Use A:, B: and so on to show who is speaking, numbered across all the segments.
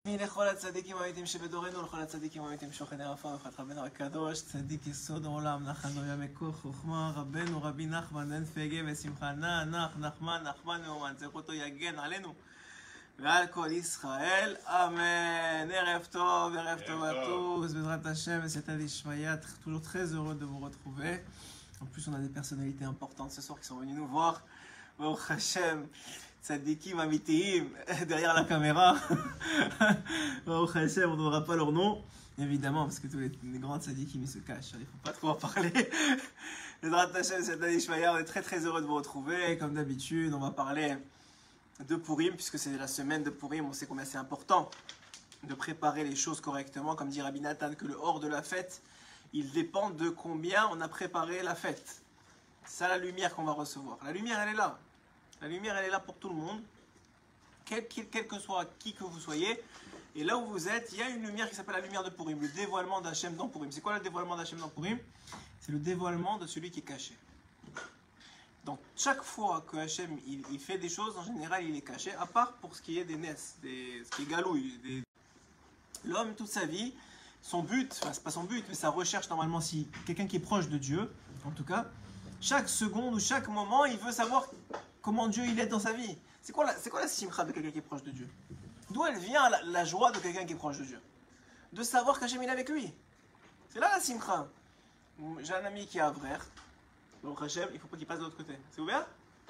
A: לכל הצדיקים האמיתים שבדורנו ולכל הצדיקים האמיתים שוכני עפר וחת רבנו הקדוש צדיק יסוד העולם נחנו ימקוך חוכמה רבנו רבי נחמן בן פגה ושמחה נחמן נאומן זכותו יגן עלינו ועל כל ישראל amen. ערב טוב à tous בעזרת השם בסייעתא דשמיא toujours très heureux de vous retrouver. En plus on a des personnalités importantes ce soir qui sont venues nous voir. Baruch Hashem, tzadikim amitihim, derrière la caméra. Baruch Hashem, on ne donnera pas leur nom, évidemment, parce que tous les grands tzadikim ils se cachent, il ne faut pas trop en parler. Bezrat Hashem, on est très très heureux de vous retrouver. Comme d'habitude, on va parler de Purim, puisque c'est la semaine de Purim, on sait combien c'est important de préparer les choses correctement. Comme dit Rabbi Nathan, que le hors de la fête, il dépend de combien on a préparé la fête. C'est ça la lumière qu'on va recevoir. La lumière, elle est là. La lumière, elle est là pour tout le monde. Quel que soit qui que vous soyez. Et là où vous êtes, il y a une lumière qui s'appelle la lumière de Purim. Le dévoilement d'Hachem dans Purim. C'est quoi le dévoilement d'Hachem dans Purim? C'est le dévoilement de celui qui est caché. Donc, chaque fois que Hachem il fait des choses, en général, il est caché. À part pour ce qui est des nes, ce qui est galouille. L'homme, toute sa vie, son but, enfin, c'est pas son but, mais sa recherche, normalement, si quelqu'un qui est proche de Dieu, en tout cas, chaque seconde ou chaque moment, il veut savoir comment Dieu il est dans sa vie. C'est quoi la simcha de quelqu'un qui est proche de Dieu? D'où elle vient la joie de quelqu'un qui est proche de Dieu? De savoir qu'Hachem il est avec lui. C'est là la simcha. J'ai un ami qui est à Avrer. Donc Hachem, il faut pas qu'il passe de l'autre côté. C'est ouvert?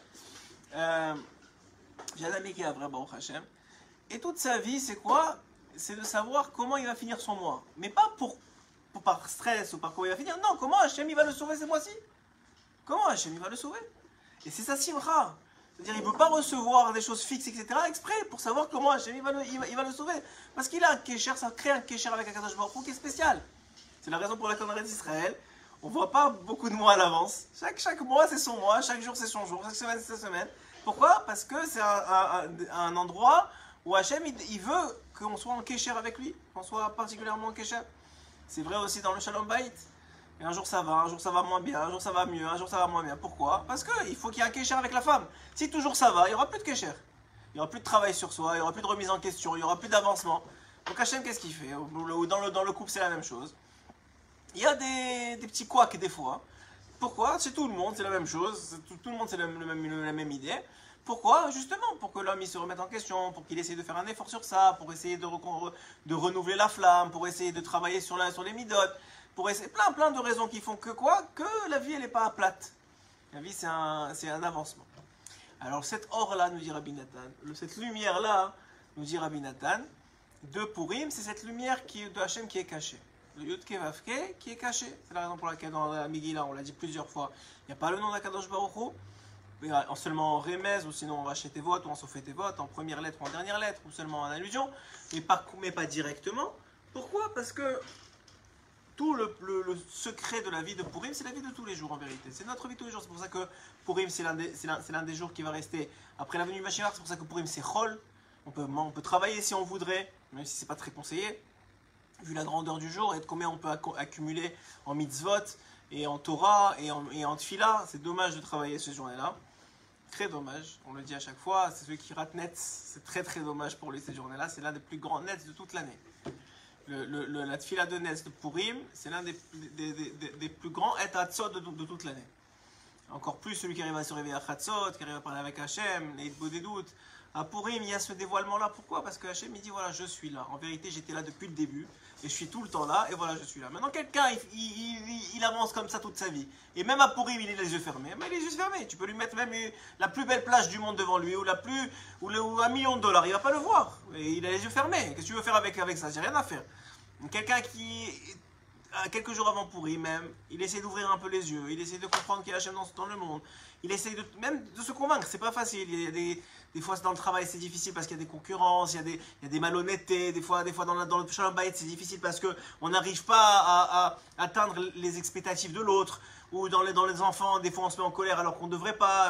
A: J'ai un ami qui est à Avrer, Baruch Hachem. Et toute sa vie, c'est quoi? C'est de savoir comment il va finir son mois. Mais pas par stress ou par comment il va finir. Non, comment Hachem il va le sauver ce mois-ci? Comment Hachem il va le sauver? Et c'est sa simcha. C'est-à-dire il ne veut pas recevoir des choses fixes, etc. exprès pour savoir comment Hachem il va le sauver. Parce qu'il a un kécher, ça crée un kécher avec un Kadosh Baruch Hu qui est spécial. C'est la raison pour laquelle en Israël, on ne voit pas beaucoup de mois à l'avance. Chaque mois c'est son mois, chaque jour c'est son jour, chaque semaine c'est sa semaine. Pourquoi? Parce que c'est un endroit où Hachem il veut qu'on soit en kécher avec lui, qu'on soit particulièrement en kécher. C'est vrai aussi dans le Shalom Bayit. Et un jour ça va moins bien, un jour ça va mieux, un jour ça va moins bien. Pourquoi? Parce qu'il faut qu'il y ait un kécher avec la femme. Si toujours ça va, il n'y aura plus de kécher. Il n'y aura plus de travail sur soi, il n'y aura plus de remise en question, il n'y aura plus d'avancement. Donc Hachem, qu'est-ce qu'il fait? Dans le couple, c'est la même chose. Il y a des petits couacs des fois. Pourquoi? C'est tout le monde, c'est la même chose. Tout le monde, c'est la même idée. Pourquoi? Justement, pour que l'homme il se remette en question, pour qu'il essaye de faire un effort sur ça, pour essayer de renouveler la flamme, pour essayer de travailler sur les midotes. Pour essayer, plein de raisons qui font que quoi? Que la vie elle n'est pas plate. La vie c'est un avancement. Alors cette or-là, nous dit Rabbi Nathan, cette lumière-là, nous dit Rabbi Nathan, de Purim, c'est cette lumière de Hachem qui est cachée. Le Yud Ke Vav Ke qui est caché. C'est la raison pour laquelle dans la Megillah, on l'a dit plusieurs fois, il n'y a pas le nom d'Akadosh Baruch Hu, seulement en Remez, ou sinon en Rachet Tevot, ou en Sofet Tevot, en première lettre ou en dernière lettre, ou seulement en allusion, mais pas directement. Pourquoi? Parce que tout le secret de la vie de Purim, c'est la vie de tous les jours en vérité. C'est notre vie de tous les jours. C'est pour ça que Purim, c'est l'un des jours qui va rester après la venue du Mashiach. C'est pour ça que Purim, c'est Chol. On peut travailler si on voudrait, même si ce n'est pas très conseillé, vu la grandeur du jour et de combien on peut accumuler en mitzvot et en Torah et en Tfila. C'est dommage de travailler ce journée-là. Très dommage. On le dit à chaque fois. C'est ceux qui ratent net. C'est très très dommage pour lui ces journées-là. C'est l'un des plus grands nets de toute l'année. La tfila de Nes de Purim, c'est l'un des plus grands et Hatzot de toute l'année. Encore plus celui qui arrive à se réveiller à Hatzot, qui arrive à parler avec Hachem, les doutes. À Purim, il y a ce dévoilement-là. Pourquoi? Parce que Hachem, il dit voilà, je suis là. En vérité, j'étais là depuis le début, et je suis tout le temps là, et voilà, je suis là. Maintenant, quelqu'un, il avance comme ça toute sa vie. Et même à Purim, il a les yeux fermés. Mais les yeux fermés, tu peux lui mettre même la plus belle plage du monde devant lui, ou $1 million, il va pas le voir. Et il a les yeux fermés. Qu'est-ce que tu veux faire avec ça? J'ai rien à faire. Quelqu'un qui, quelques jours avant Purim même, il essaie d'ouvrir un peu les yeux, il essaie de comprendre qu'il y a Hachem dans le monde, il essaie même de se convaincre, c'est pas facile, il y a des fois dans le travail c'est difficile parce qu'il y a des concurrences, il y a des malhonnêtetés, des fois dans le Shalom Bayit c'est difficile parce qu'on n'arrive pas à atteindre les expectatives de l'autre, ou dans les enfants, des fois on se met en colère alors qu'on ne devrait pas,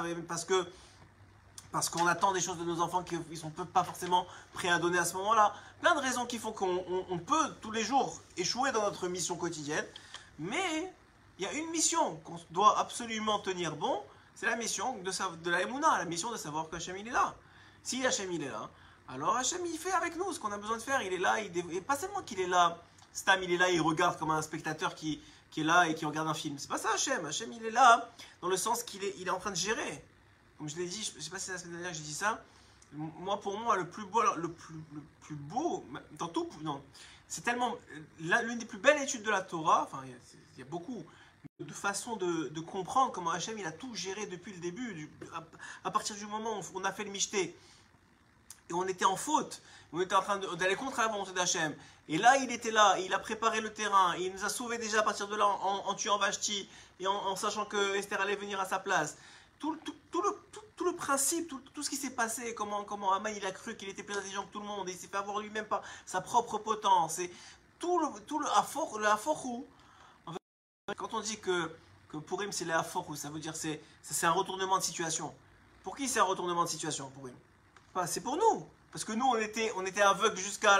A: parce qu'on attend des choses de nos enfants qu'ils ne sont pas forcément prêts à donner à ce moment-là. Plein de raisons qui font qu'on peut tous les jours échouer dans notre mission quotidienne. Mais il y a une mission qu'on doit absolument tenir bon, c'est la mission de la Emouna, la mission de savoir qu'Hachem il est là. Si Hachem il est là, Alors Hachem, il fait avec nous ce qu'on a besoin de faire. Il est là, et pas seulement qu'il est là, Stam, il est là, il regarde comme un spectateur qui est là et qui regarde un film. C'est pas ça Hachem. Hachem, il est là dans le sens il est en train de gérer. Comme je l'ai dit, je sais pas si c'est la semaine dernière que j'ai dit ça. Moi, pour moi, le plus plus beau, dans tout, non, c'est tellement l'une des plus belles études de la Torah. Enfin, il y a beaucoup de façons de comprendre comment Hachem il a tout géré depuis le début, à partir du moment où on a fait le michté et on était en faute, on était en train d'aller contre la volonté d'Hachem. Et là, il était là, il a préparé le terrain, il nous a sauvés déjà à partir de là en tuant Vashti et en sachant que Esther allait venir à sa place. Tout le principe, tout ce qui s'est passé, comment Haman il a cru qu'il était plus intelligent que tout le monde, et il s'est fait avoir lui-même par sa propre potence, et tout le aforou. En fait, quand on dit que Purim c'est le aforou, ça veut dire c'est un retournement de situation. Pour qui c'est un retournement de situation, Purim? C'est pour nous, parce que nous on était aveugles jusqu'à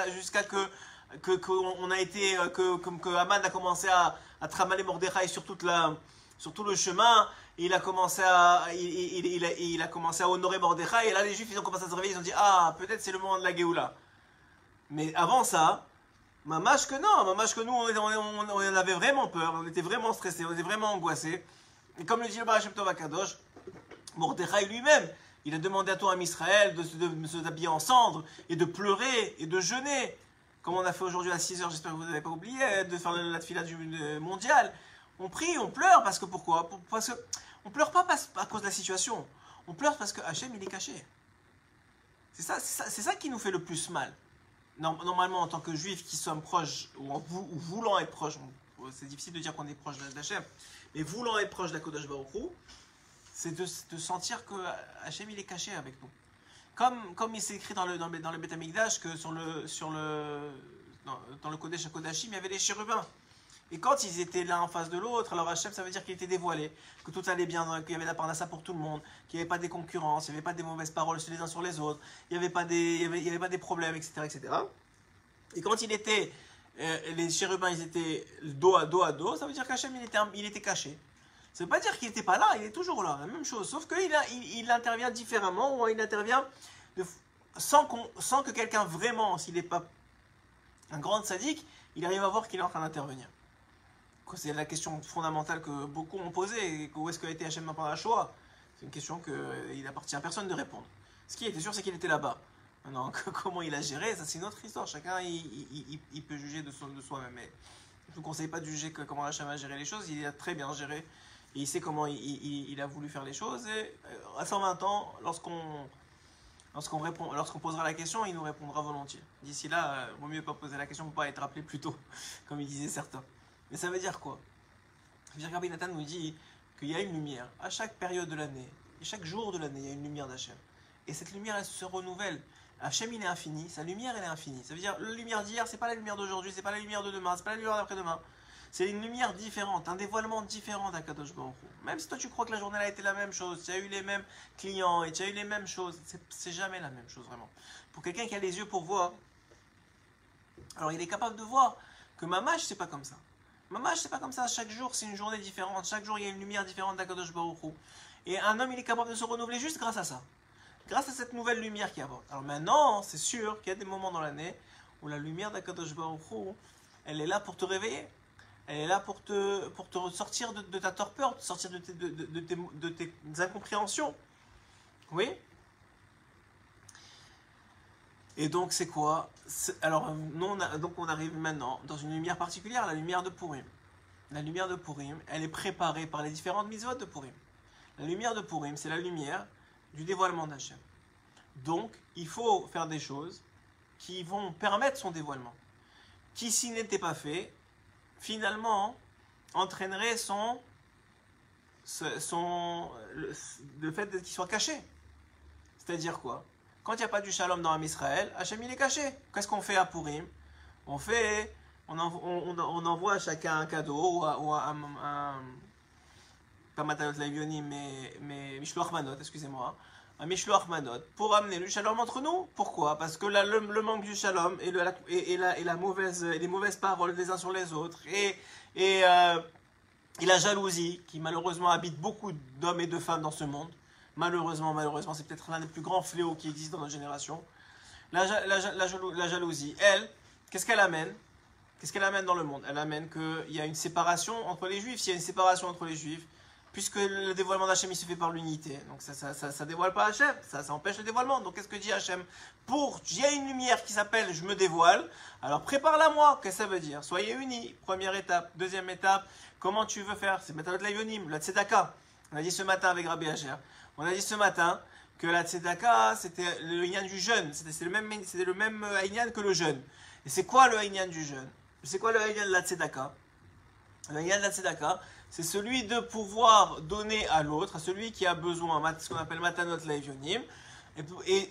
A: qu'on a été que Haman a commencé à tramaler Mordechai sur tout le chemin, et il a commencé à honorer Mordechai, et là les Juifs ils ont commencé à se réveiller, ils ont dit ah peut-être c'est le moment de la Géoula. Mais avant ça, mamash que nous on avait vraiment peur, on était vraiment stressés, on était vraiment angoissés. Et comme le dit le Baal Shem Tov Akadosh, Mordechai lui-même, il a demandé à tout un Israël de se habiller en cendres et de pleurer et de jeûner, comme on a fait aujourd'hui à 6h, j'espère que vous n'avez pas oublié, de faire la tefila mondiale. On prie, on pleure, parce que pourquoi? Parce que on pleure pas à cause de la situation, on pleure parce que Hachem il est caché. C'est ça qui nous fait le plus mal. Normalement, en tant que juifs qui sommes proches, ou voulant être proches, c'est difficile de dire qu'on est proche d'Hachem, mais voulant être proche d'Akadosh Baruch Hu, c'est de sentir que Hachem il est caché avec nous. Comme il s'est écrit dans le Beth Amikdash que dans le Kodesh HaKodashim, il y avait les chérubins. Et quand ils étaient l'un en face de l'autre, alors Hachem, ça veut dire qu'il était dévoilé, que tout allait bien, qu'il y avait la parnassa pour tout le monde, qu'il n'y avait pas des concurrences, il n'y avait pas des mauvaises paroles les uns sur les autres, il n'y avait pas des problèmes, etc., etc. Et quand les chérubins, ils étaient dos à dos, ça veut dire qu'Hachem, il était caché. Ça ne veut pas dire qu'il n'était pas là, il est toujours là, la même chose, sauf qu'il intervient différemment, ou il intervient sans que quelqu'un vraiment, s'il n'est pas un grand sadique, il arrive à voir qu'il est en train d'intervenir. C'est la question fondamentale que beaucoup ont posée. Où est-ce qu'a été Hachem pendant la Shoah? C'est une question qu'il appartient à personne de répondre. Ce qui était sûr, c'est qu'il était là-bas. Maintenant, comment il a géré, ça c'est une autre histoire. Chacun, il peut juger de soi-même. Mais je ne vous conseille pas de juger comment Hachem a géré les choses. Il a très bien géré. Et il sait comment il a voulu faire les choses. Et à 120 ans, lorsqu'on posera la question, il nous répondra volontiers. D'ici là, vaut mieux pas poser la question pour pas être appelé plus tôt, comme il disait certains. Mais ça veut dire quoi? Ça veut dire que Rabbi Nathan nous dit qu'il y a une lumière à chaque période de l'année, et chaque jour de l'année, il y a une lumière d'Hachem. Et cette lumière, elle se renouvelle. Hachem, il est infini, sa lumière, elle est infinie. Ça veut dire, la lumière d'hier, c'est pas la lumière d'aujourd'hui, c'est pas la lumière de demain, c'est pas la lumière d'après-demain. C'est une lumière différente, un dévoilement différent d'Akadosh Baruch Hu. Même si toi tu crois que la journée a été la même chose, tu as eu les mêmes clients et tu as eu les mêmes choses, c'est jamais la même chose vraiment. Pour quelqu'un qui a les yeux pour voir, alors il est capable de voir que Mamash c'est pas comme ça. Mamash c'est pas comme ça, chaque jour c'est une journée différente, chaque jour il y a une lumière différente d'Akadosh Baruch Hu. Et un homme il est capable de se renouveler juste grâce à ça. Grâce à cette nouvelle lumière qu'il apporte. Alors maintenant, c'est sûr qu'il y a des moments dans l'année où la lumière d'Akadosh Baruch Hu, elle est là pour te réveiller. Elle est là pour te sortir de ta torpeur, sortir de tes incompréhensions. Oui. Et donc c'est quoi? Alors donc on arrive maintenant dans une lumière particulière, la lumière de Purim. La lumière de Purim, elle est préparée par les différentes mitzvot de Purim. La lumière de Purim, c'est la lumière du dévoilement d'Hachem. Donc il faut faire des choses qui vont permettre son dévoilement. Qui s'il n'était pas fait, finalement, entraînerait le fait qu'il soit caché. C'est-à-dire quoi? Quand il n'y a pas du shalom dans Israël, Hachem il est caché. Qu'est-ce qu'on fait à Purim? On envoie à chacun un cadeau, ou pas Matayot Levionim, mais Mishloach Manot, excusez-moi, un Mishloach Manot, pour amener le shalom entre nous. Pourquoi? Parce que le manque du shalom et les mauvaises paroles les uns sur les autres, et la jalousie qui malheureusement habite beaucoup d'hommes et de femmes dans ce monde. Malheureusement, c'est peut-être l'un des plus grands fléaux qui existent dans notre génération. La jalousie, elle, qu'est-ce qu'elle amène? Qu'est-ce qu'elle amène dans le monde? Elle amène qu'il y a une séparation entre les juifs. S'il y a une séparation entre les juifs, puisque le dévoilement d'Hachem il se fait par l'unité, donc ça dévoile pas Hachem, ça empêche le dévoilement. Donc qu'est-ce que dit Hachem? Il y a une lumière qui s'appelle je me dévoile, alors prépare-la moi. Qu'est-ce que ça veut dire? Soyez unis, première étape. Deuxième étape, comment tu veux faire? C'est Matanot Layonim, la Tzedaka. On a dit ce matin avec Rabbi Hacher, on a dit ce matin que la Tzedaka c'était le Inyan du jeûne, c'était le même Inyan que le jeûne. Et c'est quoi le Inyan du jeûne? C'est quoi le Inyan de la Tzedaka? Le Inyan de la Tzedaka, c'est celui de pouvoir donner à l'autre, à celui qui a besoin, ce qu'on appelle Matanot Laevionim. Et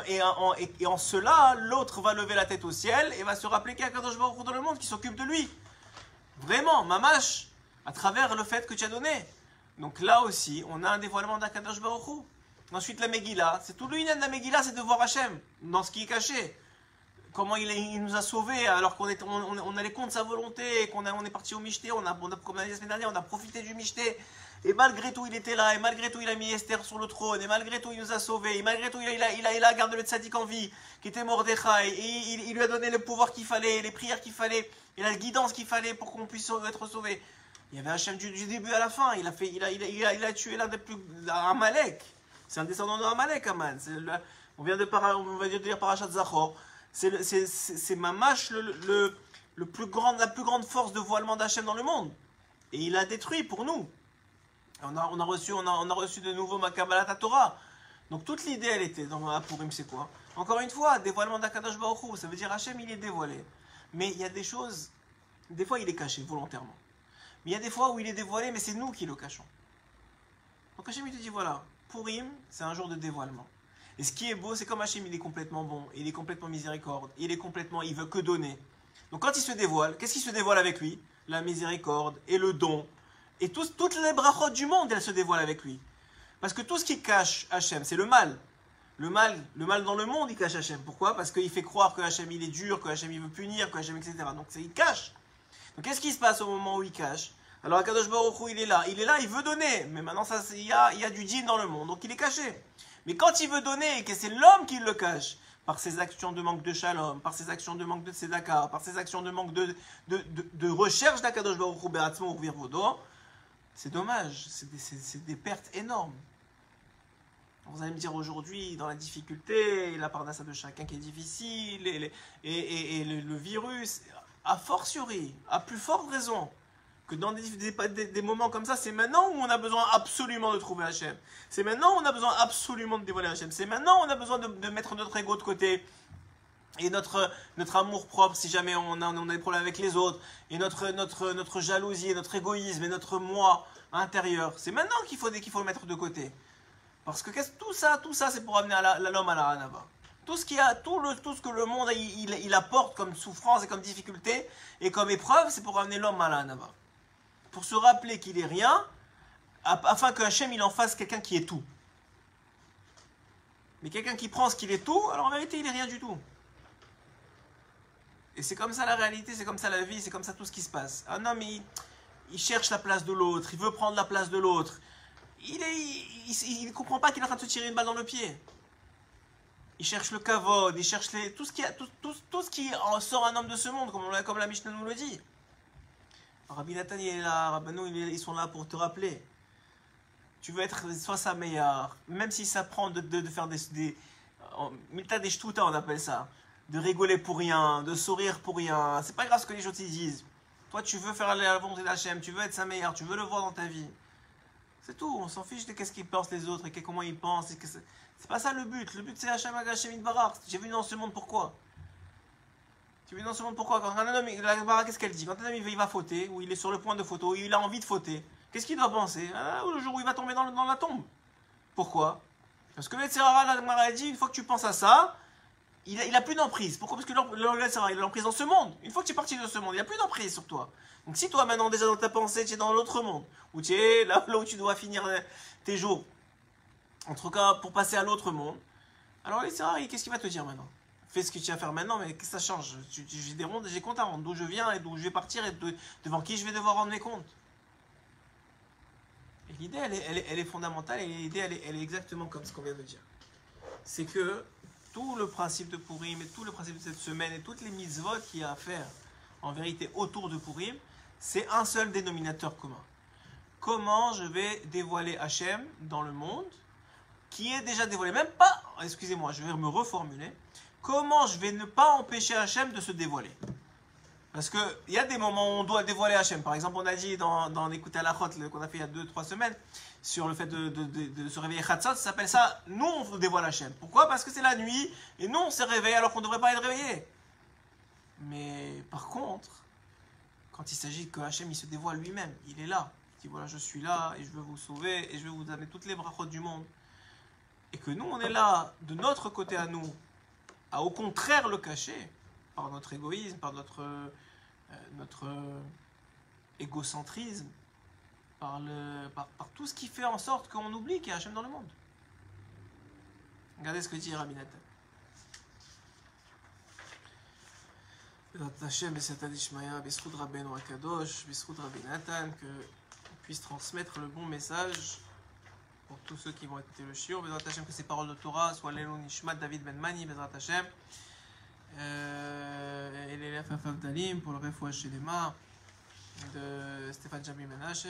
A: en cela, l'autre va lever la tête au ciel et va se rappeler qu'il y a Kadosh Baruch Hu dans le monde qui s'occupe de lui. Vraiment, mamash, à travers le fait que tu as donné. Donc là aussi, on a un dévoilement d'Akadosh Baruch Hu. Ensuite, la Megillah, c'est tout le Inyan de la Megillah, c'est de voir Hachem dans ce qui est caché. Comment il nous a sauvés alors on allait contre sa volonté, qu'on est parti au Michté, comme on a dit la semaine dernière, on a profité du Michté. Et malgré tout, il était là, et malgré tout, il a mis Esther sur le trône, et malgré tout, il nous a sauvés, et malgré tout, il a gardé le tzaddik en vie, qui était Mordechai, et il lui a donné le pouvoir qu'il fallait, les prières qu'il fallait, et la guidance qu'il fallait pour qu'on puisse être sauvés. Il y avait Hachem du début à la fin, il a tué l'un des plus... Amalek. C'est un descendant de Amalek, Aman. On vient de lire Parashat Zachor. C'est mamash la plus grande force de voilement d'Hachem dans le monde. Et il a détruit pour nous. On a reçu de nouveau ma Kabbalat Torah. Donc toute l'idée, elle était dans la Purim, c'est quoi? Encore une fois, dévoilement d'Akadosh Baruch Hu. Ça veut dire Hachem, il est dévoilé. Mais il y a des choses, des fois il est caché volontairement. Mais il y a des fois où il est dévoilé, mais c'est nous qui le cachons. Donc Hachem, il te dit voilà, Purim, c'est un jour de dévoilement. Et ce qui est beau, c'est comme Hachem, il est complètement bon, il est complètement miséricorde, il veut que donner. Donc quand il se dévoile, qu'est-ce qui se dévoile avec lui? La miséricorde et le don. Et toutes les brachot du monde, elles se dévoilent avec lui. Parce que tout ce qui cache Hachem, c'est le mal. Le mal dans le monde, il cache Hachem. Pourquoi? Parce qu'il fait croire que Hachem, il est dur, que Hachem, il veut punir, que Hachem, etc. Donc il cache. Donc qu'est-ce qui se passe au moment où il cache? Alors Akadosh Baruch Hu, il est là, il veut donner. Mais maintenant, il y a du djinn dans le monde, donc il est caché. Mais quand il veut donner, et que c'est l'homme qui le cache, par ses actions de manque de shalom, par ses actions de manque de tzedaka, par ses actions de manque de recherche d'Akadosh Baruch Hu be'atzmo ou virvodo, c'est dommage, c'est des pertes énormes. Vous allez me dire aujourd'hui, dans la difficulté, la parnassa de chacun qui est difficile, et le virus, a fortiori, à plus forte raison, que dans des moments comme ça, c'est maintenant où on a besoin absolument de trouver Hachem. C'est maintenant où on a besoin absolument de dévoiler Hachem. C'est maintenant où on a besoin de mettre notre ego de côté. Et notre amour propre, si jamais on a des problèmes avec les autres. Et notre jalousie, et notre égoïsme, et notre moi intérieur. C'est maintenant qu'il faut le mettre de côté. Parce que tout ça, c'est pour amener l'homme à la Hanava. Tout ce que le monde il apporte comme souffrance et comme difficulté et comme épreuve, c'est pour amener l'homme à la Hanava. Pour se rappeler qu'il est rien, afin que Hachem il en fasse quelqu'un qui est tout. Mais quelqu'un qui prend ce qu'il est tout, alors en vérité il est rien du tout. Et c'est comme ça la réalité, c'est comme ça la vie, c'est comme ça tout ce qui se passe. Un homme il cherche la place de l'autre, il veut prendre la place de l'autre. Il ne comprend pas qu'il est en train de se tirer une balle dans le pied. Il cherche le kavod, il cherche tout ce qui en sort un homme de ce monde, comme la Mishnah nous le dit. Rabbi Nathan il est là, Rabbanou ils sont là pour te rappeler. Tu veux être soit sa meilleure, même si ça prend de faire des milta des shtuta, on appelle ça, de rigoler pour rien, de sourire pour rien. C'est pas grave ce que les gens te disent. Toi tu veux faire la volonté d'Hachem, tu veux être sa meilleure, tu veux le voir dans ta vie. C'est tout, on s'en fiche de qu'est-ce qu'ils pensent les autres et comment ils pensent. C'est pas ça le but. Le but c'est Hachem Hachem Yitbarach. J'ai vu dans ce monde pourquoi. Tu vis dans ce monde pourquoi? Quand un homme, la Gemara, qu'est-ce qu'elle dit? Quand un homme il va fauter, ou il est sur le point de fauter, ou il a envie de fauter, qu'est-ce qu'il doit penser? Le jour où il va tomber dans la tombe. Pourquoi? Parce que le Yetzirara, la Gemara dit, une fois que tu penses à ça, il a plus d'emprise. Pourquoi? Parce que le Yetzirara, il a l'emprise dans ce monde. Une fois que tu es parti de ce monde, il n'y a plus d'emprise sur toi. Donc si toi maintenant déjà dans ta pensée, tu es dans l'autre monde, où tu es là où tu dois finir tes jours, en tout cas pour passer à l'autre monde, alors le Yetzirara, qu'est-ce qu'il va te dire maintenant? Fais ce que tu vas faire maintenant, mais qu'est-ce que ça change? J'ai des rondes, j'ai compte à rendre, d'où je viens et d'où je vais partir et devant qui je vais devoir rendre mes comptes. Et l'idée, elle est fondamentale et l'idée, elle est exactement comme ce qu'on vient de dire. C'est que tout le principe de Purim et tout le principe de cette semaine et toutes les mitzvot qu'il y a à faire en vérité autour de Purim, c'est un seul dénominateur commun. Comment je vais dévoiler Hachem dans le monde qui est déjà dévoilé, même pas, excusez-moi, je vais me reformuler, comment je vais ne pas empêcher Hachem de se dévoiler. Parce qu'il y a des moments où on doit dévoiler Hachem. Par exemple, on a dit dans l'écoute à la Chot qu'on a fait il y a 2-3 semaines sur le fait de se réveiller Chatzot, ça s'appelle ça, nous on dévoile Hachem. Pourquoi? Parce que c'est la nuit et nous on s'est réveillé alors qu'on ne devrait pas être réveillé. Mais par contre, quand il s'agit que Hachem il se dévoile lui-même, il est là. Il dit voilà, je suis là et je veux vous sauver et je veux vous donner toutes les brachot du monde. Et que nous on est là, de notre côté à nous, à au contraire le cacher, par notre égoïsme, par notre égocentrisme, par tout ce qui fait en sorte qu'on oublie qu'il y a Hachem dans le monde. Regardez ce que dit Rabbi Nathan. Hachem et Satan Ishmael, Bisroud Rabbeinu Akadosh, Bisroud Rabbi Nathan, qu'on puisse transmettre le bon message pour tous ceux qui vont écouter le shiur. Bezrat Hachem, que ces paroles de Torah soient l'Elon Nishmat David Ben Mani, Bezrat Hachem. Et les Lef Afavdalim pour le Refouach Shelema de Stéphane Jami Menacher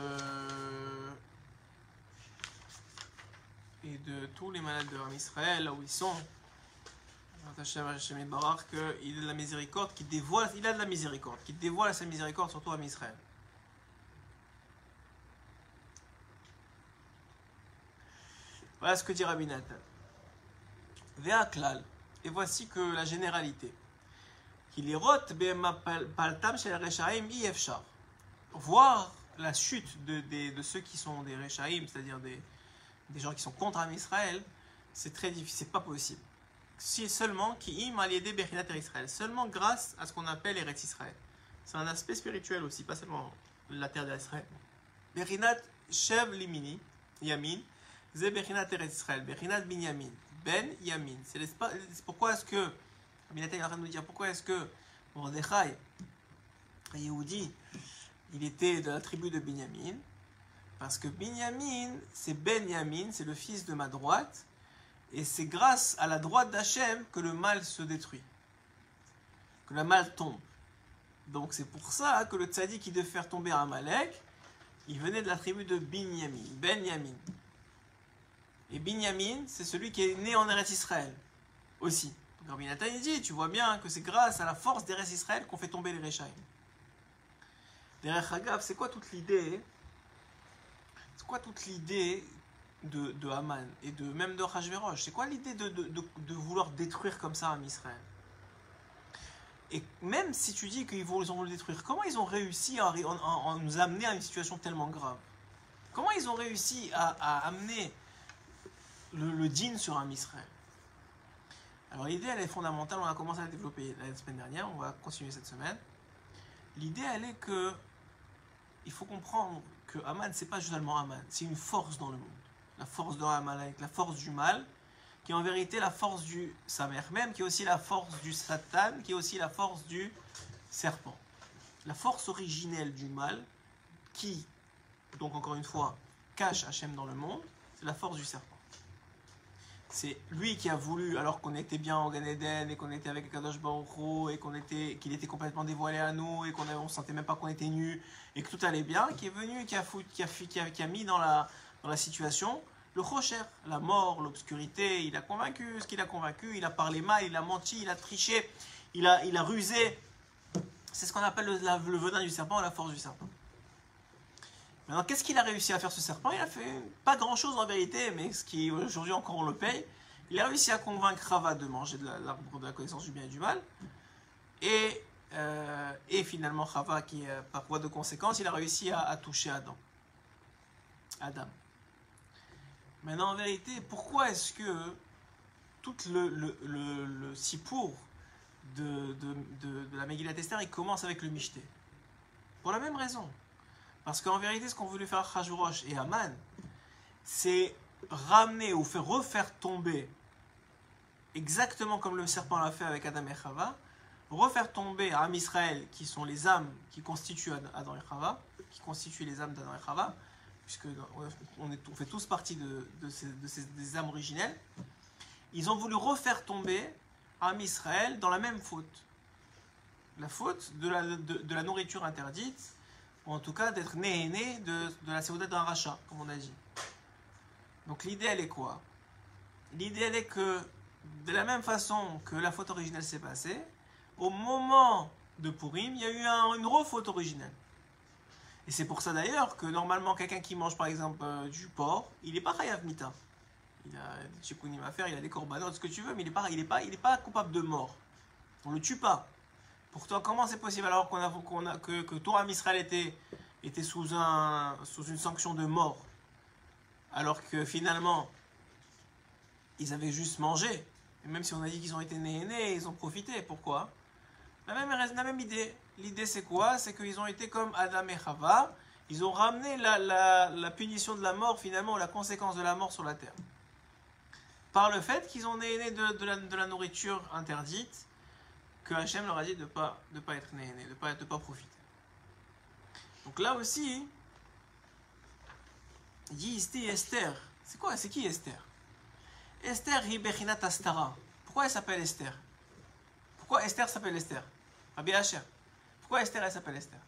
A: et de tous les malades de Ram Israël là où ils sont. Hachem Barak qu'il a de la miséricorde, qui dévoile, il a de la miséricorde, qui dévoile sa miséricorde surtout à Israël. Voilà ce que dit Rabbi Nathan. Ve'aklal. Et voici que la généralité. Voir la chute de ceux qui sont des Rechaim, c'est-à-dire des gens qui sont contre Israël, c'est très difficile, c'est pas possible. Si seulement seulement grâce à ce qu'on appelle Eretz Israël. C'est un aspect spirituel aussi, pas seulement la terre d'Israël. Berinat Shev Limini, Yamin, Ze Berinat Eretz Israël, Berinat Binyamin. Ben Yamin. C'est pourquoi est-ce que, Rabbi Nathan est en train de nous dire, pourquoi est-ce que Mordechai, Yehoudi, il était de la tribu de Binyamin? Parce que Binyamin, c'est Ben Yamin, c'est le fils de ma droite, et c'est grâce à la droite d'Hachem que le mal se détruit, que le mal tombe. Donc c'est pour ça que le tzaddik qui devait faire tomber Amalek, il venait de la tribu de Binyamin, Ben Yamin. Et Binyamin, c'est celui qui est né en Eretz Israël aussi. Donc Rabbi Nathan dit, tu vois bien que c'est grâce à la force d'Eretz Israël qu'on fait tomber les Rechaim. Derech Hagav, c'est quoi toute l'idée? C'est quoi toute l'idée de Haman et même de Achashverosh? C'est quoi l'idée de vouloir détruire comme ça Israël? Et même si tu dis qu'ils vont le détruire, comment ils ont réussi à nous amener à une situation tellement grave? Comment ils ont réussi à amener le dîn sur Israël? Alors l'idée elle est fondamentale, on a commencé à la développer la semaine dernière, on va continuer cette semaine. L'idée elle est que il faut comprendre que Haman c'est pas juste seulement Haman, c'est une force dans le monde. La force de Haman, la force du mal, qui est en vérité la force du Samer même, qui est aussi la force du Satan, qui est aussi la force du serpent. La force originelle du mal, qui, donc encore une fois, cache Hachem dans le monde, c'est la force du serpent. C'est lui qui a voulu, alors qu'on était bien en Gan Eden, et qu'on était avec Kadosh Baruch Hu, et qu'il était complètement dévoilé à nous, et qu'on ne sentait même pas qu'on était nus, et que tout allait bien, qui est venu, qui a mis dans la situation le Chocher, la mort, l'obscurité. Il a convaincu ce qu'il a convaincu, il a parlé mal, il a menti, il a triché, il a rusé. C'est ce qu'on appelle le venin du serpent, la force du serpent. Maintenant, qu'est-ce qu'il a réussi à faire ce serpent? Il a fait pas grand-chose en vérité, mais ce qui aujourd'hui encore on le paye. Il a réussi à convaincre Chava de manger de l'arbre de la connaissance du bien et du mal. Et finalement, Chava, qui par voie de conséquence, il a réussi à toucher Adam. Maintenant, en vérité, pourquoi est-ce que tout le sipour de la Megillat Esther, il commence avec le Michté? Pour la même raison. Parce qu'en vérité, ce qu'ont voulu faire Achashverosh et Haman, c'est ramener ou refaire tomber, exactement comme le serpent l'a fait avec Adam et Chava, refaire tomber à Israël, qui sont les âmes qui constituent Adam et Chava, qui constituent les âmes d'Adam et Chava, puisque on fait tous partie des âmes originelles, ils ont voulu refaire tomber Am Israël dans la même faute. La faute de la nourriture interdite, ou en tout cas d'être né de la Seudat d'un rachat, comme on a dit. Donc l'idée, elle est quoi? L'idée, elle est que, de la même façon que la faute originelle s'est passée, au moment de Purim, il y a eu une refaute originelle. Et c'est pour ça d'ailleurs que normalement, quelqu'un qui mange par exemple du porc, il n'est pas chayav mita. Il a des tchikounim à faire, il a des corbanotes, ce que tu veux, mais il est pas coupable de mort. On ne le tue pas. Pourtant, comment c'est possible alors que Torah Israël était sous une sanction de mort, alors que finalement, ils avaient juste mangé. Et même si on a dit qu'ils ont été nés, ils ont profité. Pourquoi? La même idée. L'idée c'est quoi? C'est qu'ils ont été comme Adam et Chava. Ils ont ramené la punition de la mort, finalement, la conséquence de la mort sur la terre. Par le fait qu'ils ont né de la nourriture interdite, que Hachem leur a dit de ne pas être né, de ne pas profiter. Donc là aussi, il dit ici Esther. C'est quoi? C'est qui Esther? Esther hi bechinat astara. Pourquoi elle s'appelle Esther? Pourquoi Esther s'appelle Esther? Rabbi Asher. Pourquoi Esther elle s'appelle Esther?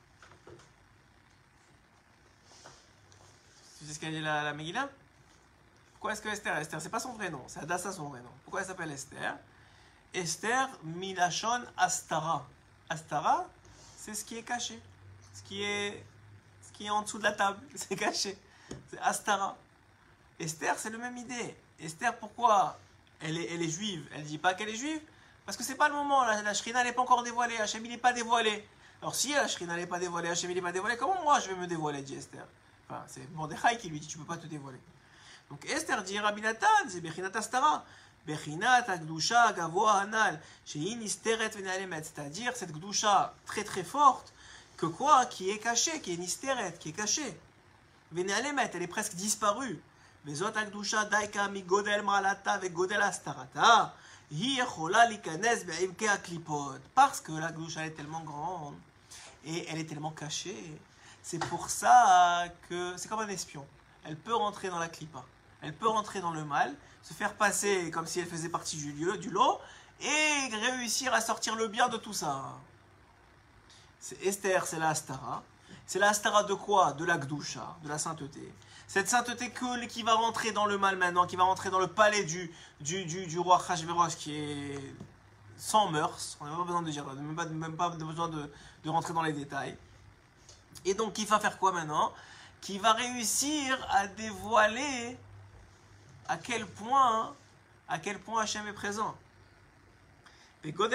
A: Tu sais ce qu'elle dit la Megillah? Pourquoi est-ce que Esther, c'est pas son vrai nom, c'est Hadassah son vrai nom. Pourquoi elle s'appelle Esther? Esther milachon astara. Astara, c'est ce qui est caché, ce qui est en dessous de la table, c'est caché. C'est Astara. Esther, c'est la même idée. Esther, pourquoi elle est juive? Elle dit pas qu'elle est juive parce que c'est pas le moment. La Shrina n'est pas encore dévoilée. Hachem il n'est pas dévoilé. Alors si la Shrina n'est pas dévoilée, Hachem il n'est pas dévoilé, comment moi je vais me dévoiler, dit Esther? Enfin, c'est Mordechai qui lui dit tu peux pas te dévoiler. Donc Esther dit Rabbi Natan, c'est Bechinat Astara. Bechinat Agdusha Gavoa Hanal, Shein Isteret Venalemet, c'est-à-dire cette Gdusha très très forte, que quoi? Qui est cachée, qui est Nisteret, qui est cachée. Venalemet, elle est presque disparue. Vezot Agdusha Daika Mi Godel Malata Ve Godel Astarata, Hi Yechola Likanes Be'imke Aklipot. Parce que la Gdusha est tellement grande et elle est tellement cachée. C'est pour ça que c'est comme un espion. Elle peut rentrer dans la clipa. Elle peut rentrer dans le mal, se faire passer comme si elle faisait partie du lot, et réussir à sortir le bien de tout ça. C'est Esther, c'est la Astara. C'est la Astara de quoi? De la Gdusha, de la sainteté. Cette sainteté qui va rentrer dans le mal maintenant, qui va rentrer dans le palais du roi Achashverosh, qui est sans mœurs. On n'a pas besoin de dire, même pas besoin de rentrer dans les détails. Et donc, qui va faire quoi maintenant? Qui va réussir à dévoiler à quel point Hachem est présent. D'ailleurs,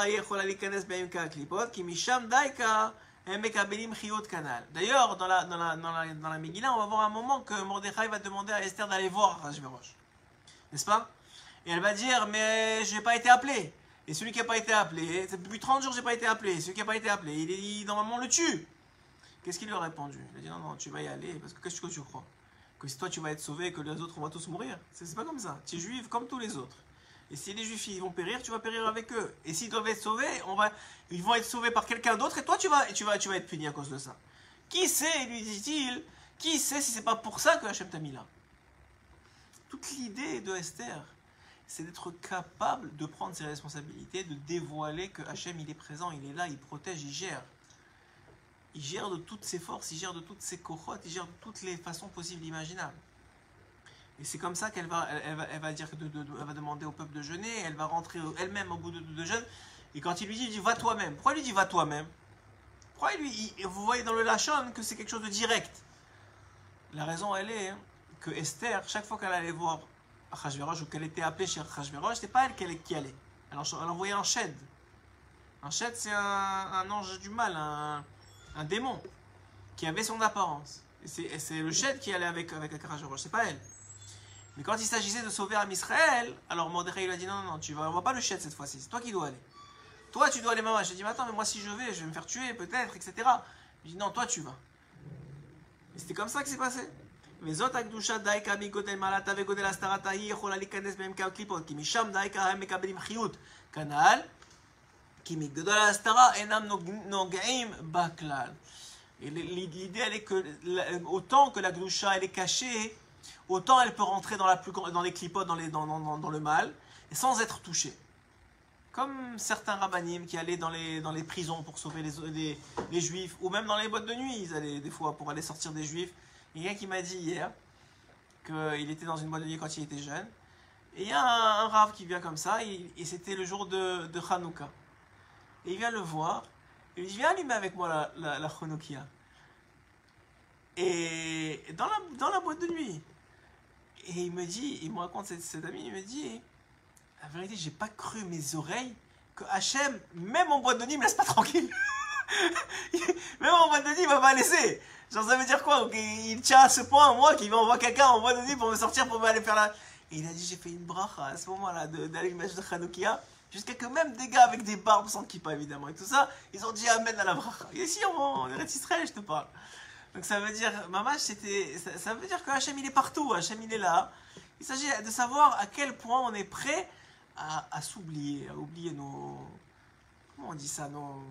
A: dans la Megillah, on va voir un moment que Mordechai va demander à Esther d'aller voir Achashverosh. N'est-ce pas? Et elle va dire, mais je n'ai pas été appelé. Et celui qui n'a pas été appelé, depuis 30 jours, je n'ai pas été appelé. Celui qui n'a pas été appelé, normalement, on le tue. Qu'est-ce qu'il lui a répondu? Il a dit, non, tu vas y aller, parce que qu'est-ce que tu crois? Que si toi tu vas être sauvé et que les autres on va tous mourir? C'est pas comme ça. Tu es juif comme tous les autres. Et si les juifs ils vont périr, tu vas périr avec eux. Et s'ils doivent être sauvés, ils vont être sauvés par quelqu'un d'autre et toi tu vas être puni à cause de ça. Qui sait, lui dit-il, qui sait si c'est pas pour ça que Hachem t'a mis là? Toute l'idée de Esther, c'est d'être capable de prendre ses responsabilités, de dévoiler que Hachem il est présent, il est là, il protège, il gère. Il gère de toutes ses forces, il gère de toutes ses cohortes, il gère de toutes les façons possibles et imaginables. Et c'est comme ça qu'elle va dire, elle va demander au peuple de jeûner, elle va rentrer elle-même au bout de jeûne. Et quand il lui dit va toi-même. Pourquoi il lui dit va toi-même? Pourquoi vous voyez dans le Lachon que c'est quelque chose de direct? La raison, elle est que Esther, chaque fois qu'elle allait voir Achashverosh ou qu'elle était appelée chez Achashverosh, c'était pas elle qui allait. Elle envoyait un shed. Un shed, c'est un ange du mal, un démon qui avait son apparence. Et c'est le shed qui allait avec Achashverosh, c'est pas elle. Mais quand il s'agissait de sauver Am Israël, alors Mordechai lui a dit non, on va pas le shed cette fois-ci, c'est toi qui dois aller. Toi tu dois aller, maman. Je lui ai dit mais attends, mais moi si je vais me faire tuer peut-être, etc. Il dit non, toi tu vas. Et c'était comme ça que c'est passé. וזאת הקדושה דייקה מגודל מעלתה וגודל הסתרתה היא יכולה להיכנס בהם כקליפות כי משם דייקה הם מקבלים חיות כנ"ל כי מגודל ההסתרה אינם נוגעים בכלל. L'idée elle est que autant que la gdusha elle est cachée, autant elle peut rentrer dans les clipotes, dans le mal, et sans être touché. Comme certains rabbanim qui allaient dans les prisons pour sauver les juifs, ou même dans les boîtes de nuit, ils allaient des fois pour aller sortir des juifs. Il y a quelqu'un qui m'a dit hier qu'il était dans une boîte de nuit quand il était jeune, et il y a un rav qui vient comme ça, et c'était le jour de Hanouka. Et il vient le voir, et il dit, viens allumer avec moi la Hanoukia. Et dans la boîte de nuit. Et il me raconte cet ami, il me dit, la vérité, j'ai pas cru mes oreilles que Hachem, même en boîte de nuit, me laisse pas tranquille. Même en boîte de nuit, il va pas laisser. Genre, ça veut dire quoi? Il tient à ce point, moi, qu'il m'envoie quelqu'un en boîte de nuit pour me sortir, pour aller faire la... Et il a dit, j'ai fait une bracha à ce moment-là d'allumage de Hanoukia, jusqu'à que même des gars avec des barbes sans kippa, évidemment, et tout ça, ils ont dit amen à la bracha. Et ici, on est Israël, je te parle. Donc ça veut dire, Mamash, ça veut dire que Hachem, il est partout, Hachem, il est là. Il s'agit de savoir à quel point on est prêt à s'oublier, à oublier nos... Comment on dit ça,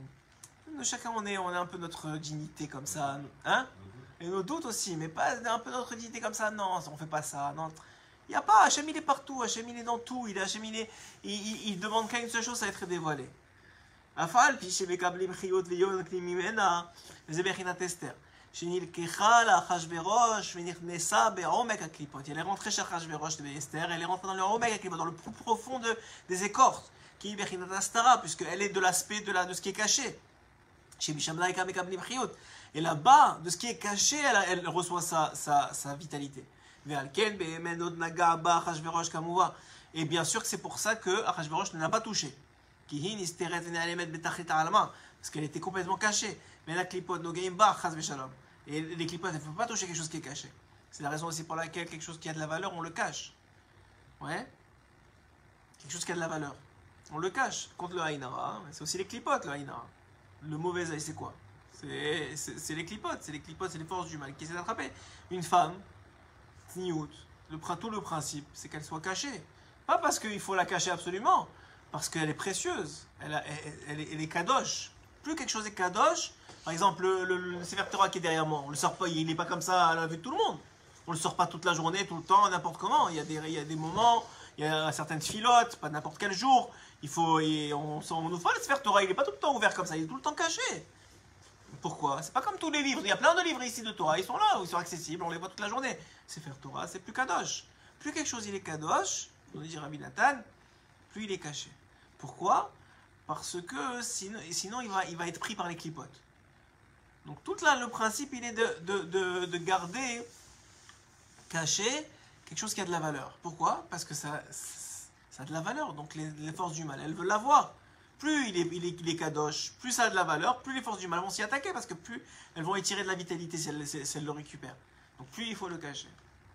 A: chacun, on est un peu notre dignité comme ça, hein? Et nos doutes aussi, mais pas un peu notre dignité comme ça, non, on fait pas ça, non. Il n'y a pas, Hachem, il est partout, Hachem, il est dans tout, Hachem, il demande qu'à une seule chose, ça va être dévoilé. Afal, puis chez Bekablim Chiyot Veyon Klimimena, Zebechinat Esther. שנלקחה לאחשוורוש ונכנסה בעומק הקליפות. Elle est rentrée chez Achashverosh de Esther, elle est rentrée dans le עומק הקליפות, dans le plus profond des écorces, qui est בחינת הסתרה, puisqu'elle est de l'aspect de ce qui est caché. שמשם לה מקבלים חיות. Et là-bas, de ce qui est caché, elle reçoit sa vitalité. ועל כן באמת עוד נגע בה אחשוורוש כמובן. Et bien sûr que c'est pour ça que Achashverosh ne l'a pas touché. כי היא נסתרת ונעלמת בתחתית העלמה, parce qu'elle était complètement cachée. Mais la clipote nogaim ba chas veshalom. Et les clipotes, il ne faut pas toucher quelque chose qui est caché. C'est la raison aussi pour laquelle quelque chose qui a de la valeur, on le cache. Ouais. Quelque chose qui a de la valeur. On le cache. Contre le haïnara, c'est aussi les clipotes, le haïnara. Le mauvais œil, c'est quoi? C'est les clipotes. C'est les forces du mal qui essaient d'attraper. Une femme, tniout, tout le principe, c'est qu'elle soit cachée. Pas parce qu'il faut la cacher absolument, parce qu'elle est précieuse. Elle est kadosh. Plus quelque chose est kadosh, par exemple le Sefer Torah qui est derrière moi, on le sort pas, il n'est pas comme ça à la vue de tout le monde. On le sort pas toute la journée, tout le temps, n'importe comment. Il y a des moments, il y a certaines filottes, pas n'importe quel jour. On ouvre pas le Sefer Torah, il n'est pas tout le temps ouvert comme ça, il est tout le temps caché. Pourquoi? C'est pas comme tous les livres. Il y a plein de livres ici de Torah, ils sont là, ils sont accessibles, on les voit toute la journée. Sefer Torah, c'est plus kadosh. Plus quelque chose il est kadosh, on dit Rabbi Nathan, plus il est caché. Pourquoi? Parce que sinon il va être pris par les clipotes. Donc tout là, le principe, il est de garder caché quelque chose qui a de la valeur. Pourquoi? Parce que ça a de la valeur. Donc les forces du mal, elles veulent l'avoir. Plus il est kadosh, plus ça a de la valeur, plus les forces du mal vont s'y attaquer, parce que plus elles vont y tirer de la vitalité si elles le récupèrent. Donc plus il faut le cacher.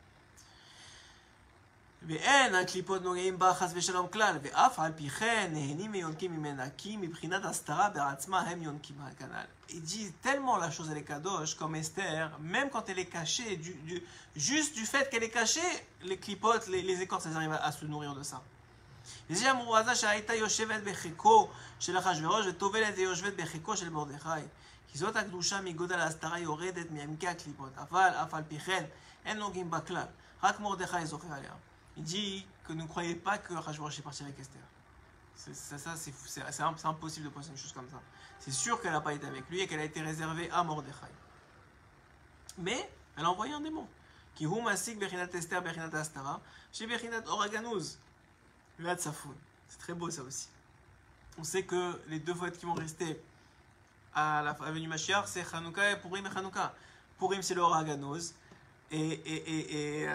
A: ואין הקליפות נוגעים בה חס ושלום כלל, ואף על פי כן נהנים ויונקים ממנה, כי מבחינת הסתרה בעצמה הם יונקים הכנ"ל. Il dit tellement la chose elle est kadosh, comme Esther, même quand elle est cachée, juste du fait qu'elle est cachée, les clipotes, les écorces, elles arrivent à se nourrir de ça. וזה המורזה שהייתה יושבת בחיקו של אחשוורוש וטובלת ויושבת בחיקו של מרדכי. כי זאת הקדושה מגודל ההסתרה יורדת מעמקי הקליפות, אבל אף על פי כן אין נוגעים בה כלל, רק מרדכי זוכר עליה. Il dit que ne croyez pas que Achashverosh est parti avec Esther. C'est impossible de penser une chose comme ça. C'est sûr qu'elle n'a pas été avec lui et qu'elle a été réservée à Mordechai. Mais elle a envoyé un démon. Qui hu masik bechinat Esther bechinat Astara, chez bechinat Oraganuz, Ve'at Safoun. C'est très beau ça aussi. On sait que les deux fêtes qui vont rester à la venue Mashiach, c'est Hanouka et Purim et Hanouka. Purim c'est le Oraganuz et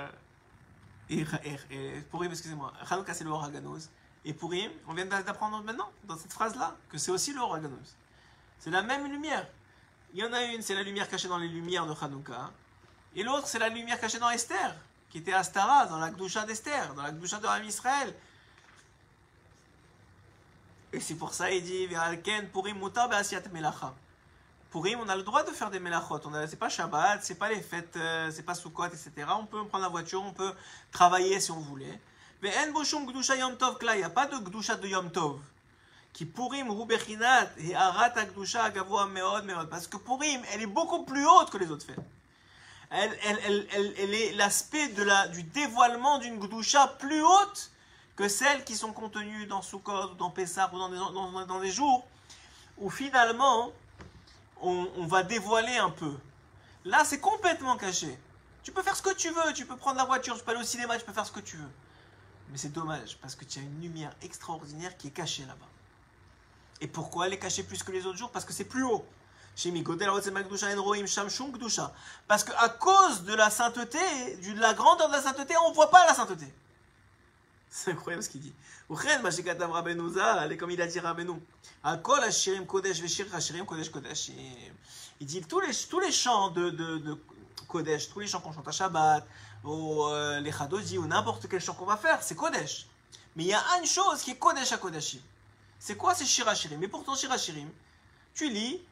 A: Purim, excusez-moi, Hanouka c'est le Oraganuz. Et Purim, on vient d'apprendre maintenant, dans cette phrase-là, que c'est aussi le Oraganuz. C'est la même lumière. Il y en a une, c'est la lumière cachée dans les lumières de Hanouka. Et l'autre, c'est la lumière cachée dans Esther, qui était Astara, dans la Gdusha d'Esther, dans la Gdusha de Ham Israël. Et c'est pour ça, il dit, Ve'alken Purim mutar be'asiyat melacha. Purim, on a le droit de faire des melachot. C'est pas Shabbat, c'est pas les fêtes, c'est pas Sukkot, etc. On peut prendre la voiture, on peut travailler si on voulait. Mais en boshum gdusha yom tov kla, il n'y a pas de gdusha de yom tov. Qui Purim hu bechinat et arat gdusha gavoa meod meod. Parce que Purim, elle est beaucoup plus haute que les autres fêtes. Elle est l'aspect du dévoilement d'une gdusha plus haute que celles qui sont contenues dans Sukkot, ou dans Pessah, ou dans des jours où finalement on va dévoiler un peu. Là, c'est complètement caché. Tu peux faire ce que tu veux, tu peux prendre la voiture, tu peux aller au cinéma, tu peux faire ce que tu veux. Mais c'est dommage, parce que tu as une lumière extraordinaire qui est cachée là-bas. Et pourquoi elle est cachée plus que les autres jours? Parce que c'est plus haut. Parce qu'à cause de la sainteté, de la grandeur de la sainteté, on ne voit pas la sainteté. C'est incroyable ce qu'il dit. Comme il a dit Rabbeinu. Il dit tous les chants de Kodesh, tous les chants qu'on chante à Shabbat, ou les Chadozi, ou n'importe quel chant qu'on va faire, c'est Kodesh. Mais il y a une chose qui est Kodesh à Kodashim. C'est quoi? C'est Shirachirim. Mais pourtant, Shirachirim, tu lis